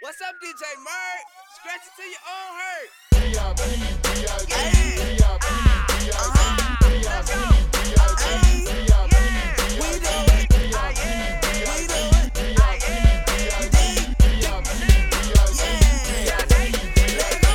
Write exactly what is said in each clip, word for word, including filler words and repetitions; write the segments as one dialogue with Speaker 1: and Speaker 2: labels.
Speaker 1: What's up, D J Merk? Scratch it till your own hurt.
Speaker 2: Yeah.
Speaker 1: Yeah. Uh-huh. Let's go. Hey. Yeah. We do it. Ah, yeah. We do it. Ah, yeah. You dig? Yeah. Yeah. Let go.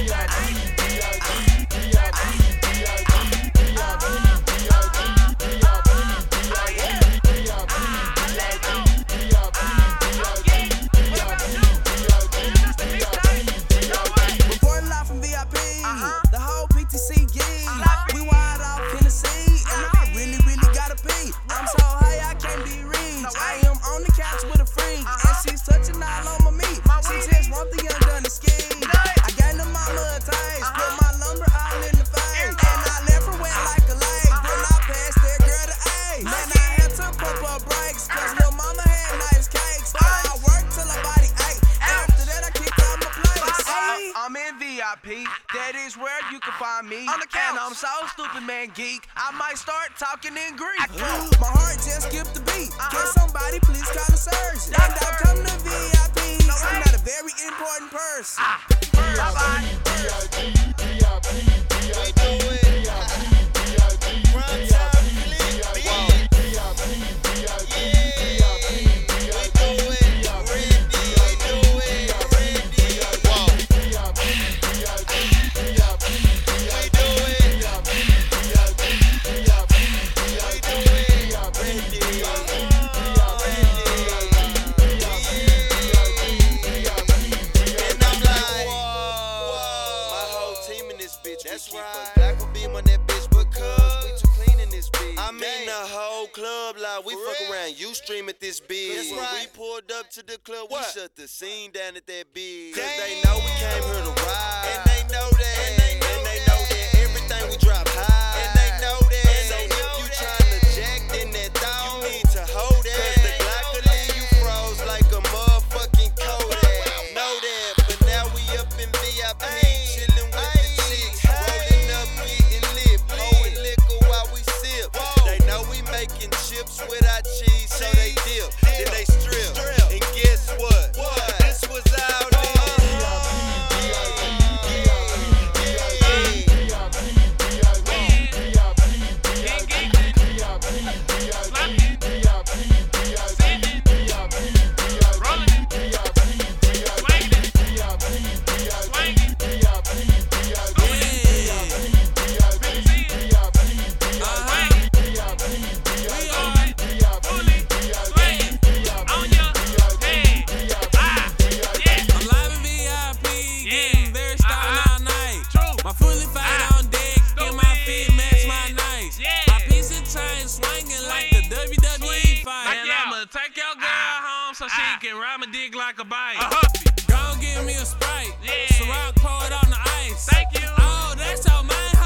Speaker 1: Reporting live from V I P, the whole P T C gig. We wild off Tennessee, and I really, really gotta pee. I'm so high I can't be reached. I am on the couch with a freak, and she's touching all on my meat. She just want the young done to ski. I gave the mama a taste, put my lumber all in the face, and I left her wet like a lake. Then I passed that girl to A. Man, I had to pump up brakes, cause little mama had nice cakes. I worked till her body ache. After that, I kicked out my place. Hey. I'm in V I P, that is where you can find me. On the couch. And I'm so stupid, man, geek. I might start talking in Greek. My heart just skipped the beat. Can somebody please call a surgeon? And I'll come to V I P. I'm not a very important person. Bye-bye.
Speaker 2: We do it. Prime time click, bitch. Yeah. We do it. Ready. We do it. Ready. Whoa. We do it. We do it. Ready. And I'm like, my whole team in this bitch. That's right. Black will beam on that bitch because we too clean in this bitch. I mean the whole club like we fuck around. You stream at this bitch. That's right. When we pulled up to the club, we shut the scene down at that bitch. Cause they know we came here to ride. And they know that. And they know, and they know that everything we drop high. And they know that. And so if you tryna jack in that thong, you need to hold that. Cause the Glock will leave you froze like a motherfucking Kodak. Know that, but now we up in V I P, chillin' with the chicks, rolling up, getting lit, blowing liquor while we sip. They know we making chips with our cheese, so they dip, then they strip. And guess what? This was out
Speaker 3: take your girl home so she can ride my dick like a bike. A huffy. Gon' give me a Sprite. Yeah. Ciroc, pour it on the ice. Thank you. Oh, that's your man.